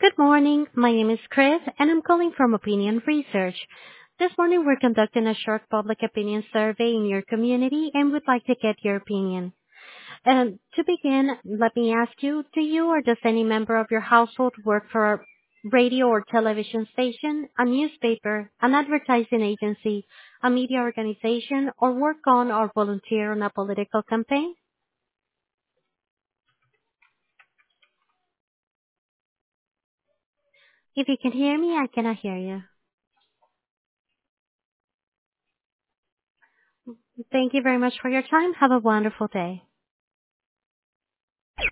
Good morning. My name is Chris, and I'm calling from Opinion Research. This morning, we're conducting a short public opinion survey in your community and would like to get your opinion. To begin, let me ask you, do you or does any member of your household work for a radio or television station, a newspaper, an advertising agency, a media organization, or work on or volunteer on a political campaign? If you can hear me, I cannot hear you. Thank you very much for your time. Have a wonderful day.